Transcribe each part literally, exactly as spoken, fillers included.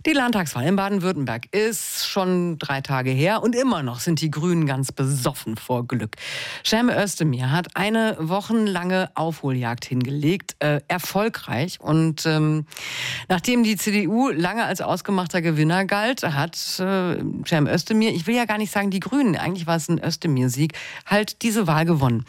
Die Landtagswahl in Baden-Württemberg ist schon drei Tage her und immer noch sind die Grünen ganz besoffen vor Glück. Cem Özdemir hat eine wochenlange Aufholjagd hingelegt, äh, erfolgreich. Und ähm, nachdem die C D U lange als ausgemachter Gewinner galt, hat äh, Cem Özdemir, ich will ja gar nicht sagen die Grünen, eigentlich war es ein Özdemir-Sieg, halt diese Wahl gewonnen.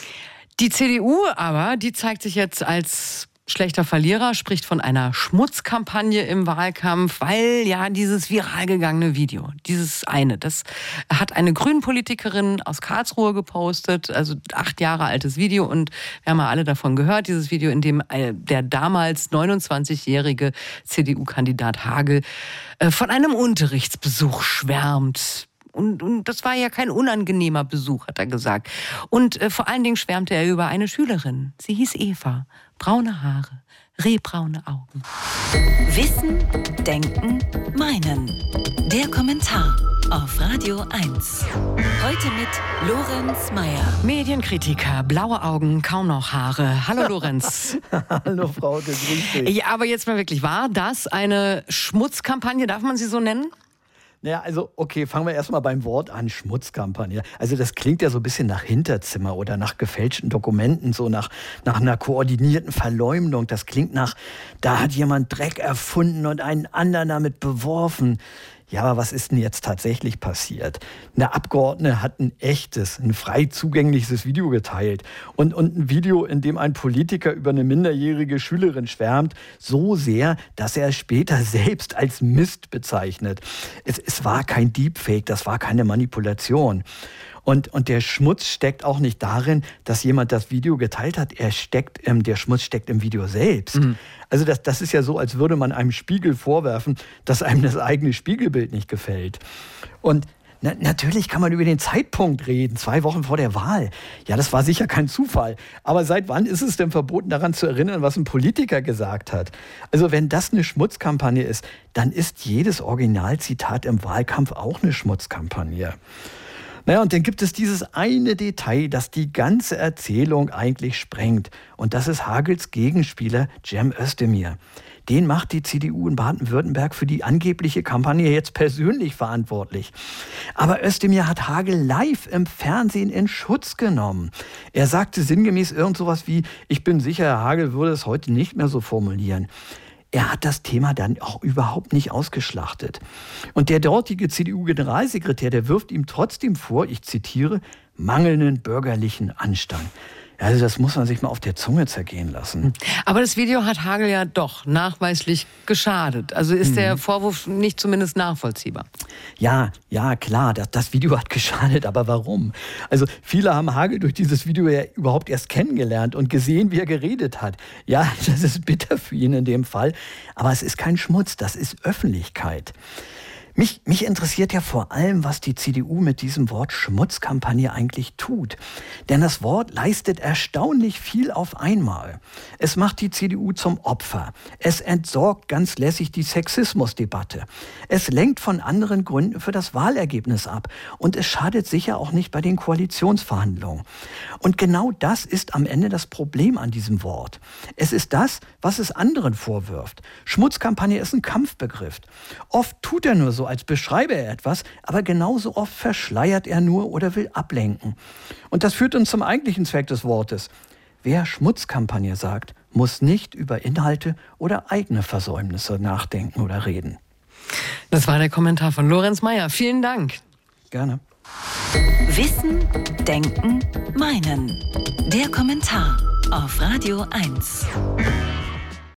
Die C D U aber, die zeigt sich jetzt als schlechter Verlierer, spricht von einer Schmutzkampagne im Wahlkampf, weil ja dieses viral gegangene Video, dieses eine, das hat eine Grünen-Politikerin aus Karlsruhe gepostet, also acht Jahre altes Video, und wir haben ja alle davon gehört, dieses Video, in dem der damals neunundzwanzigjährige C D U-Kandidat Hagel von einem Unterrichtsbesuch schwärmt. Und, und das war ja kein unangenehmer Besuch, hat er gesagt. Und äh, vor allen Dingen schwärmte er über eine Schülerin. Sie hieß Eva. Braune Haare, rehbraune Augen. Wissen, Denken, Meinen. Der Kommentar auf Radio eins. Heute mit Lorenz Meyer. Medienkritiker, blaue Augen, kaum noch Haare. Hallo Lorenz. Hallo Frauke, grüß dich. Ja, aber jetzt mal wirklich, war das eine Schmutzkampagne, darf man sie so nennen? Naja, also okay, fangen wir erstmal beim Wort an, Schmutzkampagne. Also das klingt ja so ein bisschen nach Hinterzimmer oder nach gefälschten Dokumenten, so nach, nach einer koordinierten Verleumdung. Das klingt nach, da hat jemand Dreck erfunden und einen anderen damit beworfen. Ja, aber was ist denn jetzt tatsächlich passiert? Eine Abgeordnete hat ein echtes, ein frei zugängliches Video geteilt. Und, und ein Video, in dem ein Politiker über eine minderjährige Schülerin schwärmt, so sehr, dass er es später selbst als Mist bezeichnet. Es, es war kein Deepfake, das war keine Manipulation. Und, und der Schmutz steckt auch nicht darin, dass jemand das Video geteilt hat. Er steckt, ähm, der Schmutz steckt im Video selbst. Mhm. Also das, das ist ja so, als würde man einem Spiegel vorwerfen, dass einem das eigene Spiegelbild nicht gefällt. Und na, natürlich kann man über den Zeitpunkt reden, zwei Wochen vor der Wahl. Ja, das war sicher kein Zufall. Aber seit wann ist es denn verboten, daran zu erinnern, was ein Politiker gesagt hat? Also wenn das eine Schmutzkampagne ist, dann ist jedes Originalzitat im Wahlkampf auch eine Schmutzkampagne. Naja, und dann gibt es dieses eine Detail, das die ganze Erzählung eigentlich sprengt. Und das ist Hagels Gegenspieler Cem Özdemir. Den macht die C D U in Baden-Württemberg für die angebliche Kampagne jetzt persönlich verantwortlich. Aber Özdemir hat Hagel live im Fernsehen in Schutz genommen. Er sagte sinngemäß irgend sowas wie, ich bin sicher, Herr Hagel würde es heute nicht mehr so formulieren. Er hat das Thema dann auch überhaupt nicht ausgeschlachtet. Und der dortige C D U-Generalsekretär, der wirft ihm trotzdem vor, ich zitiere, mangelnden bürgerlichen Anstand. Also das muss man sich mal auf der Zunge zergehen lassen. Aber das Video hat Hagel ja doch nachweislich geschadet. Also ist mhm. der Vorwurf nicht zumindest nachvollziehbar? Ja, ja, klar, das, das Video hat geschadet, aber warum? Also viele haben Hagel durch dieses Video ja überhaupt erst kennengelernt und gesehen, wie er geredet hat. Ja, das ist bitter für ihn in dem Fall, aber es ist kein Schmutz, das ist Öffentlichkeit. Mich, mich interessiert ja vor allem, was die C D U mit diesem Wort Schmutzkampagne eigentlich tut. Denn das Wort leistet erstaunlich viel auf einmal. Es macht die C D U zum Opfer. Es entsorgt ganz lässig die Sexismusdebatte. Es lenkt von anderen Gründen für das Wahlergebnis ab. Und es schadet sicher auch nicht bei den Koalitionsverhandlungen. Und genau das ist am Ende das Problem an diesem Wort. Es ist das, was es anderen vorwirft. Schmutzkampagne ist ein Kampfbegriff. Oft tut er nur so, als beschreibe er etwas, aber genauso oft verschleiert er nur oder will ablenken. Und das führt uns zum eigentlichen Zweck des Wortes. Wer Schmutzkampagne sagt, muss nicht über Inhalte oder eigene Versäumnisse nachdenken oder reden. Das war der Kommentar von Lorenz Meyer. Vielen Dank. Gerne. Wissen, Denken, Meinen. Der Kommentar auf Radio eins.